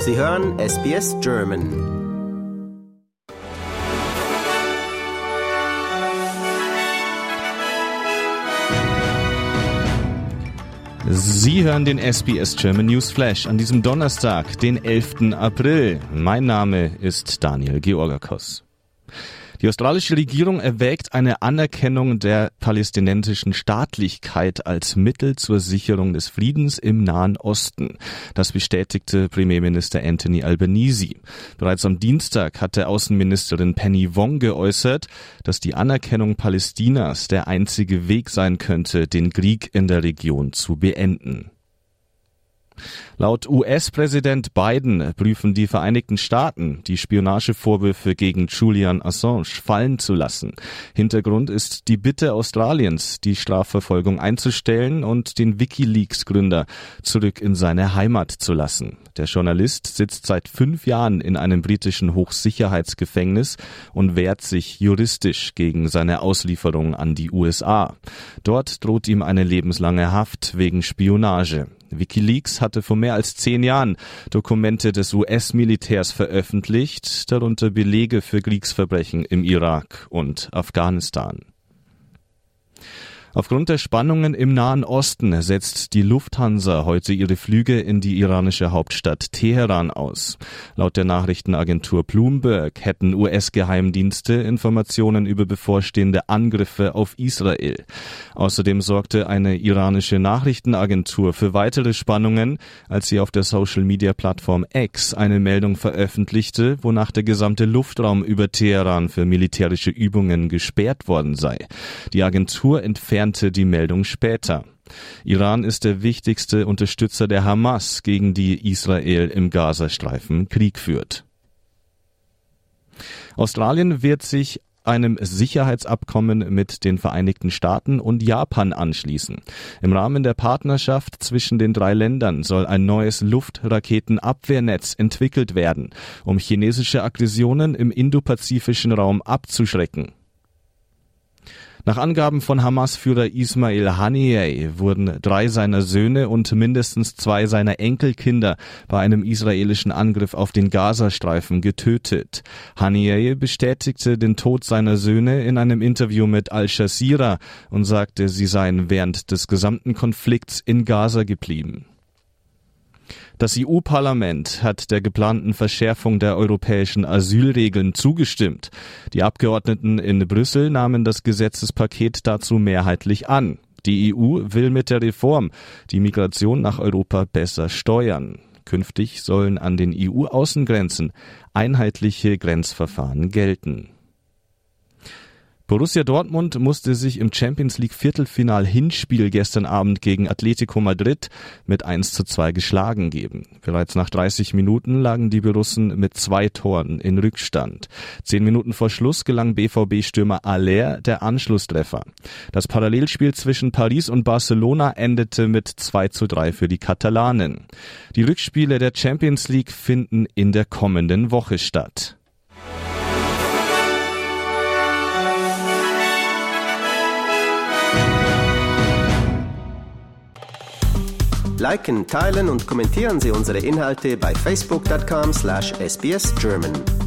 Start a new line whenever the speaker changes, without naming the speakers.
Sie hören SBS German.
Sie hören den SBS German News Flash an diesem Donnerstag, den 11. April. Mein Name ist Daniel Georgakos. Die australische Regierung erwägt eine Anerkennung der palästinensischen Staatlichkeit als Mittel zur Sicherung des Friedens im Nahen Osten. Das bestätigte Premierminister Anthony Albanese. Bereits am Dienstag hatte Außenministerin Penny Wong geäußert, dass die Anerkennung Palästinas der einzige Weg sein könnte, den Krieg in der Region zu beenden. Laut US-Präsident Biden prüfen die Vereinigten Staaten, die Spionagevorwürfe gegen Julian Assange fallen zu lassen. Hintergrund ist die Bitte Australiens, die Strafverfolgung einzustellen und den WikiLeaks-Gründer zurück in seine Heimat zu lassen. Der Journalist sitzt seit 5 Jahren in einem britischen Hochsicherheitsgefängnis und wehrt sich juristisch gegen seine Auslieferung an die USA. Dort droht ihm eine lebenslange Haft wegen Spionage. WikiLeaks hatte vor mehr als 10 Jahren Dokumente des US-Militärs veröffentlicht, darunter Belege für Kriegsverbrechen im Irak und Afghanistan. Aufgrund der Spannungen im Nahen Osten setzt die Lufthansa heute ihre Flüge in die iranische Hauptstadt Teheran aus. Laut der Nachrichtenagentur Bloomberg hätten US-Geheimdienste Informationen über bevorstehende Angriffe auf Israel. Außerdem sorgte eine iranische Nachrichtenagentur für weitere Spannungen, als sie auf der Social-Media-Plattform X eine Meldung veröffentlichte, wonach der gesamte Luftraum über Teheran für militärische Übungen gesperrt worden sei. Die Agentur entfernte die Meldung später. Iran ist der wichtigste Unterstützer der Hamas, gegen die Israel im Gazastreifen Krieg führt. Australien wird sich einem Sicherheitsabkommen mit den Vereinigten Staaten und Japan anschließen. Im Rahmen der Partnerschaft zwischen den 3 Ländern soll ein neues Luftraketenabwehrnetz entwickelt werden, um chinesische Aggressionen im indopazifischen Raum abzuschrecken. Nach Angaben von Hamas-Führer Ismail Haniyeh wurden 3 seiner Söhne und mindestens 2 seiner Enkelkinder bei einem israelischen Angriff auf den Gazastreifen getötet. Haniyeh bestätigte den Tod seiner Söhne in einem Interview mit Al Jazeera und sagte, sie seien während des gesamten Konflikts in Gaza geblieben. Das EU-Parlament hat der geplanten Verschärfung der europäischen Asylregeln zugestimmt. Die Abgeordneten in Brüssel nahmen das Gesetzespaket dazu mehrheitlich an. Die EU will mit der Reform die Migration nach Europa besser steuern. Künftig sollen an den EU-Außengrenzen einheitliche Grenzverfahren gelten. Borussia Dortmund musste sich im Champions-League-Viertelfinal-Hinspiel gestern Abend gegen Atletico Madrid mit 1:2 geschlagen geben. Bereits nach 30 Minuten lagen die Borussen mit 2 Toren in Rückstand. 10 Minuten vor Schluss gelang BVB-Stürmer Aller der Anschlusstreffer. Das Parallelspiel zwischen Paris und Barcelona endete mit 2:3 für die Katalanen. Die Rückspiele der Champions League finden in der kommenden Woche statt.
Liken, teilen und kommentieren Sie unsere Inhalte bei facebook.com/sbsgerman.